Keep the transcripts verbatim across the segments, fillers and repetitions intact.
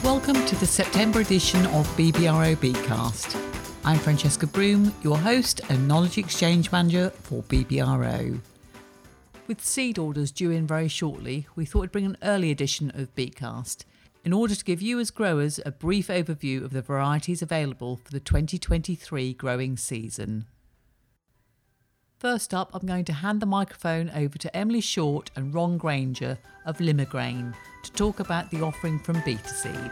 Welcome to the September edition of B B R O Beatcast. I'm Francesca Broom, your host and Knowledge Exchange Manager for B B R O. With seed orders due in very shortly, we thought we'd bring an early edition of Beatcast in order to give you as growers a brief overview of the varieties available for the twenty twenty-three growing season. First up, I'm going to hand the microphone over to Emily Short and Ron Granger of Limagrain to talk about the offering from Beta Seed.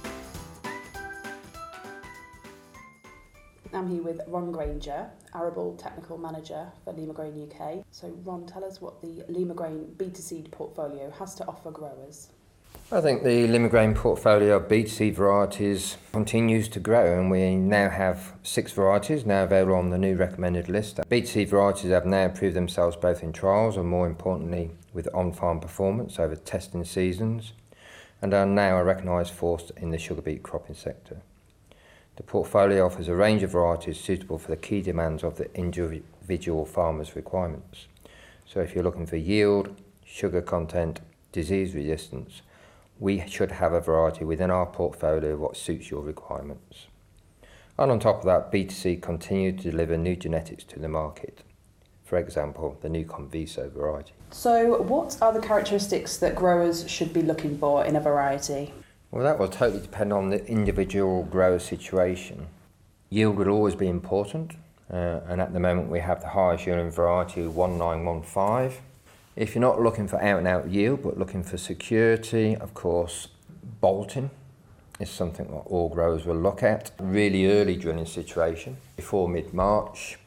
I'm here with Ron Granger, Arable Technical Manager for Limagrain U K. So Ron, tell us what the Limagrain Beta Seed portfolio has to offer growers. I think the Limagrain portfolio of Beta Seed varieties continues to grow, and we now have six varieties now available on the new recommended list. Beta Seed varieties have now proved themselves both in trials and, more importantly, with on-farm performance over testing seasons, and are now a recognised force in the sugar beet cropping sector. The portfolio offers a range of varieties suitable for the key demands of the individual farmer's requirements. So if you're looking for yield, sugar content, disease resistance, we should have a variety within our portfolio of what suits your requirements. And on top of that, Beta Seed continue to deliver new genetics to the market. For example, the new Conviso variety. So what are the characteristics that growers should be looking for in a variety? Well, that will totally depend on the individual grower situation. Yield will always be important, uh, and at the moment we have the highest yielding variety, one nine one five. If you're not looking for out and out yield but looking for security, of course, bolting is something that all growers will look at. Really early drilling situation, before mid-March,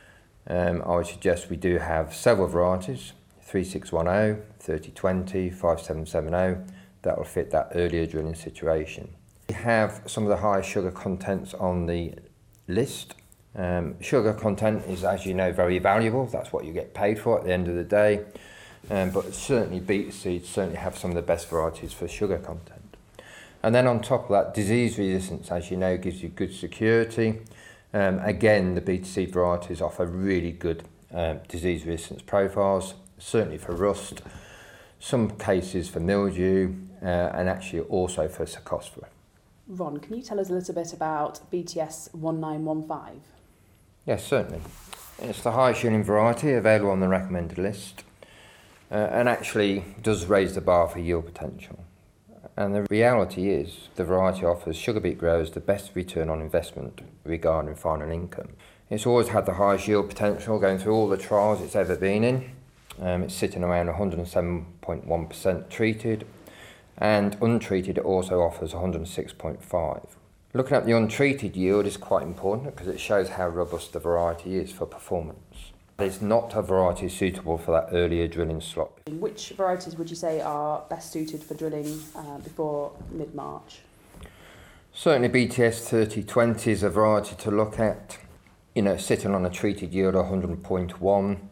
um, I would suggest we do have several varieties, three six one zero, thirty twenty, five seven seven zero, that will fit that earlier drilling situation. We have some of the highest sugar contents on the list. Um, sugar content is, as you know, very valuable. That's what you get paid for at the end of the day. Um, but certainly Beta Seeds certainly have some of the best varieties for sugar content. And then on top of that, disease resistance, as you know, gives you good security. Um, again, the Beta Seed varieties offer really good um, disease resistance profiles, certainly for rust, some cases for mildew, uh, and actually also for Cercospora. Ron, can you tell us a little bit about B T S one nine one five? Yes, certainly. It's the highest yielding variety available on the recommended list. Uh, and actually does raise the bar for yield potential. And the reality is the variety offers sugar beet growers the best return on investment regarding final income. It's always had the highest yield potential going through all the trials it's ever been in. Um, it's sitting around one hundred seven point one percent treated, and untreated it also offers one hundred six point five. Looking at the untreated yield is quite important because it shows how robust the variety is for performance. It's not a variety suitable for that earlier drilling slot. Which varieties would you say are best suited for drilling uh, before mid-March? Certainly B T S thirty twenty is a variety to look at. You know, sitting on a treated yield of one hundred point one.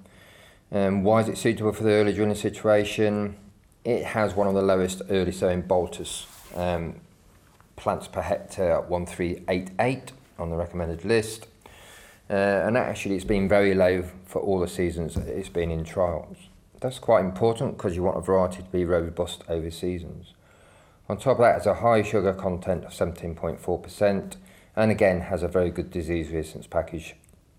Um, why is it suitable for the early drilling situation? It has one of the lowest early sowing bolus um, plants per hectare at one three eight eight on the recommended list. Uh, and actually it's been very low for all the seasons it's been in trials. That's quite important because you want a variety to be robust over seasons. On top of that, it has a high sugar content of seventeen point four percent, and again has a very good disease resistance package.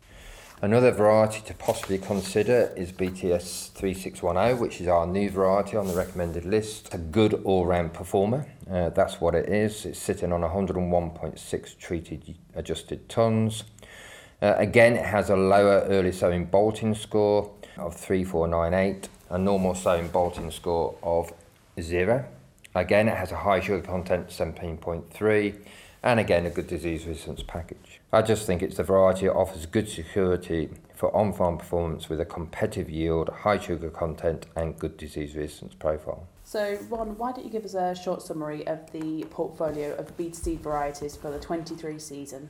Another variety to possibly consider is B T S three six one zero, which is our new variety on the recommended list. It's a good all-round performer, uh, that's what it is. It's sitting on one hundred one point six treated adjusted tonnes. Uh, again, it has a lower early sowing bolting score of three four nine eight, a normal sowing bolting score of zero. Again, it has a high sugar content, seventeen point three, and again, a good disease resistance package. I just think it's the variety that offers good security for on-farm performance with a competitive yield, high sugar content, and good disease resistance profile. So, Ron, why don't you give us a short summary of the portfolio of Beta Seed varieties for the twenty-three season?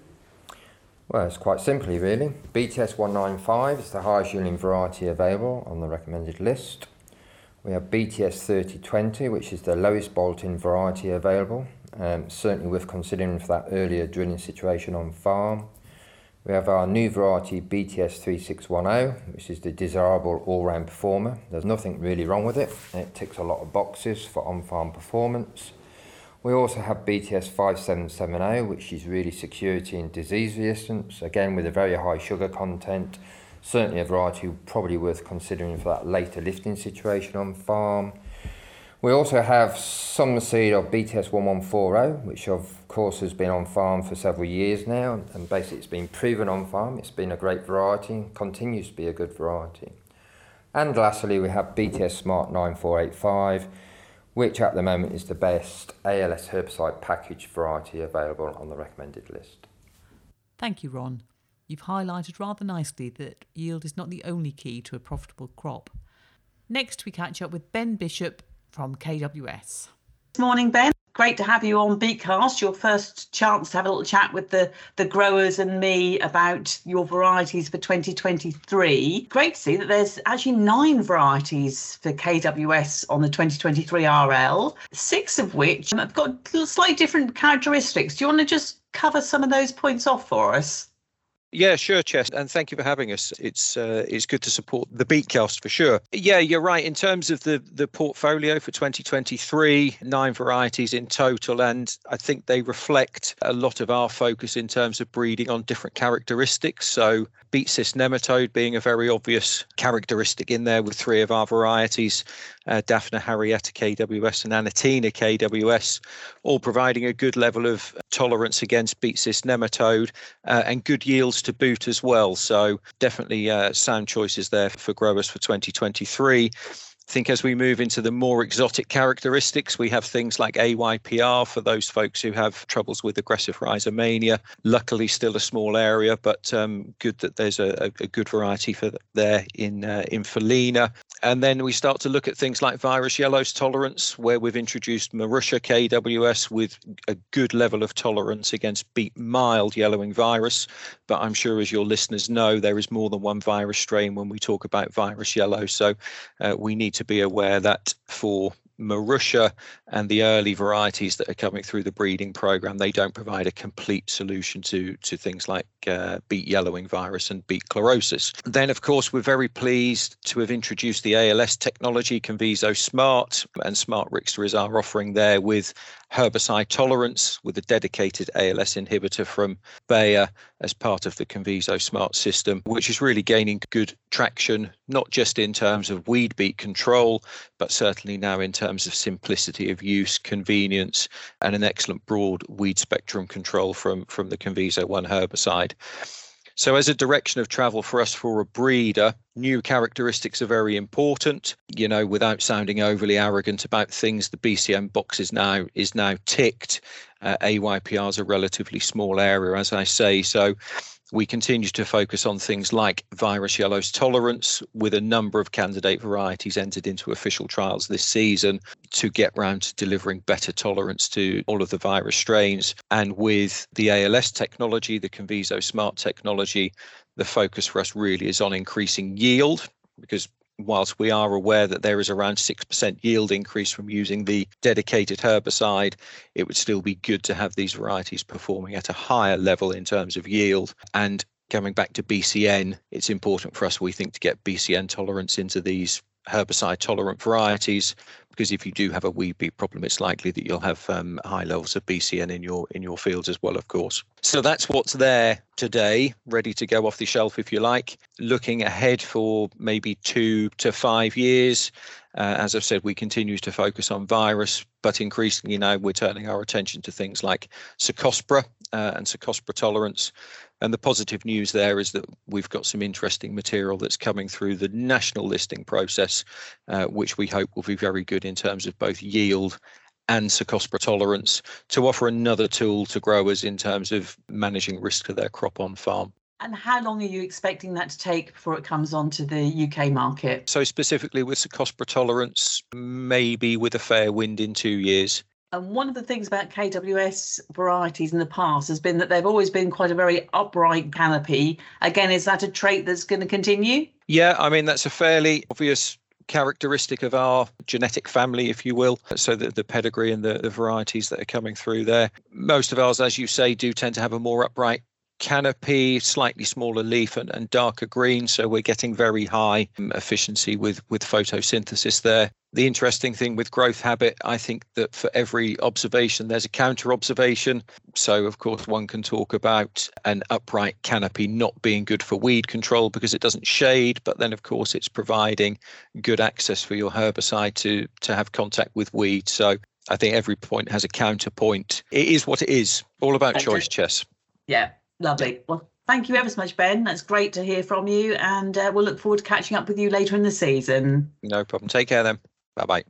Well, it's quite simply really. B T S one nine five is the highest yielding variety available on the recommended list. We have B T S thirty twenty, which is the lowest bolting variety available, um, certainly worth considering for that earlier drilling situation on farm. We have our new variety B T S three six one zero, which is the desirable all-round performer. There's nothing really wrong with it. It ticks a lot of boxes for on-farm performance. We also have B T S five seven seven zero, which is really security and disease resistance, again with a very high sugar content, certainly a variety probably worth considering for that later lifting situation on farm. We also have some seed of B T S one one four zero, which of course has been on farm for several years now, and basically it's been proven on farm. It's been a great variety and continues to be a good variety. And lastly, we have B T S Smart nine four eight five, which at the moment is the best A L S herbicide package variety available on the recommended list. Thank you, Ron. You've highlighted rather nicely that yield is not the only key to a profitable crop. Next, we catch up with Ben Bishop from K W S. Good morning, Ben. Great to have you on Beatcast, your first chance to have a little chat with the, the growers and me about your varieties for twenty twenty-three. Great to see that there's actually nine varieties for K W S on the twenty twenty-three R L, six of which have got slightly different characteristics. Do you want to just cover some of those points off for us? Yeah, sure, Chess, and thank you for having us. It's uh, it's good to support the Beatcast for sure. Yeah, you're right. In terms of the the portfolio for twenty twenty-three, nine varieties in total, and I think they reflect a lot of our focus in terms of breeding on different characteristics. So beet cyst nematode being a very obvious characteristic in there with three of our varieties, uh, Daphne Harrietta K W S and Anatina K W S, all providing a good level of tolerance against beet cyst nematode uh, and good yields to boot as well. So definitely uh, sound choices there for growers for twenty twenty-three. I think as we move into the more exotic characteristics, we have things like A Y P R for those folks who have troubles with aggressive rhizomania. Luckily, still a small area, but um, good that there's a, a good variety for there in uh, in Felina. And then we start to look at things like virus yellows tolerance, where we've introduced Marussia K W S with a good level of tolerance against beet mild yellowing virus. But I'm sure, as your listeners know, there is more than one virus strain when we talk about virus yellow. So uh, we need to be aware that for Marussia and the early varieties that are coming through the breeding program, they don't provide a complete solution to to things like uh, beet yellowing virus and beet chlorosis. Then, of course, we're very pleased to have introduced the A L S technology, Conviso Smart, and Smart Rixter is our offering there with herbicide tolerance with a dedicated A L S inhibitor from Bayer as part of the Conviso Smart system, which is really gaining good traction, not just in terms of weed beet control, but certainly now in terms of simplicity of use, convenience, and an excellent broad weed spectrum control from, from the Conviso one herbicide. So as a direction of travel for us for a breeder, new characteristics are very important. You know, without sounding overly arrogant about things, the B C M box is now is now ticked. Uh, A Y P R is a relatively small area, as I say. So we continue to focus on things like virus yellows tolerance, with a number of candidate varieties entered into official trials this season to get round to delivering better tolerance to all of the virus strains. And with the A L S technology, the Conviso Smart technology, the focus for us really is on increasing yield, because whilst we are aware that there is around six percent yield increase from using the dedicated herbicide, it would still be good to have these varieties performing at a higher level in terms of yield. And coming back to B C N, it's important for us, we think, to get B C N tolerance into these herbicide tolerant varieties, because if you do have a weed beet problem, it's likely that you'll have um, high levels of B C N in your in your fields as well, of course. So that's what's there today, ready to go off the shelf if you like. Looking ahead for maybe two to five years, uh, as I've said, we continue to focus on virus, but increasingly now we're turning our attention to things like Cercospora uh, and Cercospora tolerance. And the positive news there is that we've got some interesting material that's coming through the national listing process, uh, which we hope will be very good in terms of both yield and Cercospora tolerance, to offer another tool to growers in terms of managing risk to their crop on farm. And how long are you expecting that to take before it comes onto the U K market? So specifically with Cercospora tolerance, maybe with a fair wind in two years. And one of the things about K W S varieties in the past has been that they've always been quite a very upright canopy. Again, is that a trait that's going to continue? Yeah, I mean, that's a fairly obvious characteristic of our genetic family, if you will. So the, the pedigree and the, the varieties that are coming through there. Most of ours, as you say, do tend to have a more upright canopy, slightly smaller leaf and, and darker green. So we're getting very high efficiency with, with photosynthesis there. The interesting thing with growth habit, I think that for every observation, there's a counter observation. So, of course, one can talk about an upright canopy not being good for weed control because it doesn't shade. But then, of course, it's providing good access for your herbicide to, to have contact with weeds. So I think every point has a counterpoint. It is what it is. All about okay. choice, Chess. Yeah, lovely. Well, thank you ever so much, Ben. That's great to hear from you. And uh, we'll look forward to catching up with you later in the season. No problem. Take care then. Bye-bye.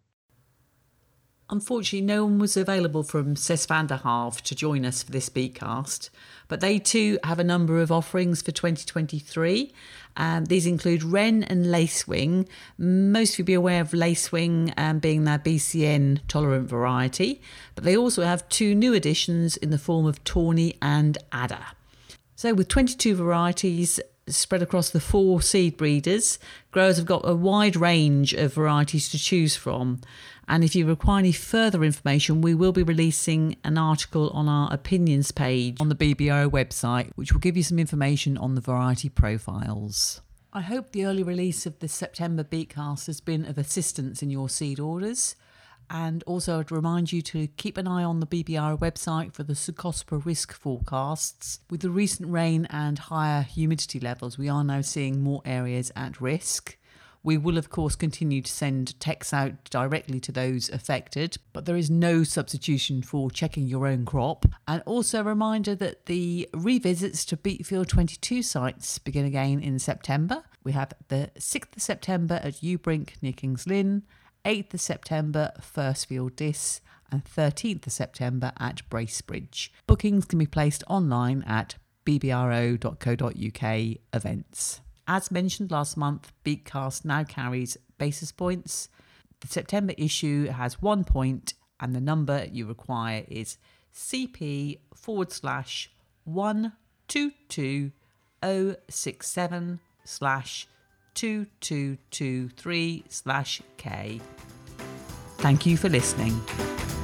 Unfortunately, no one was available from Cess van der Haaf to join us for this Beatcast, but they too have a number of offerings for twenty twenty-three. Um, these include Wren and Lacewing. Most of you will be aware of Lacewing um, being their B C N tolerant variety, but they also have two new additions in the form of Tawny and Adder. So with twenty-two varieties spread across the four seed breeders, growers have got a wide range of varieties to choose from. And if you require any further information, we will be releasing an article on our opinions page on the B B R O website, which will give you some information on the variety profiles. I hope the early release of the September Beatcast has been of assistance in your seed orders. And also I'd remind you to keep an eye on the B B R O website for the Cercospora risk forecasts. With the recent rain and higher humidity levels, we are now seeing more areas at risk. We will, of course, continue to send texts out directly to those affected, but there is no substitution for checking your own crop. And also a reminder that the revisits to Beatfield twenty-two sites begin again in September. We have the sixth of September at Ubrink near Kings Lynn, eighth of September, Firstfield Diss, and thirteenth of September at Bracebridge. Bookings can be placed online at b b r o dot co dot u k events. As mentioned last month, Beatcast now carries basis points. The September issue has one point, and the number you require is C P forward slash one two two oh six seven slash two two two three slash K. Thank you for listening.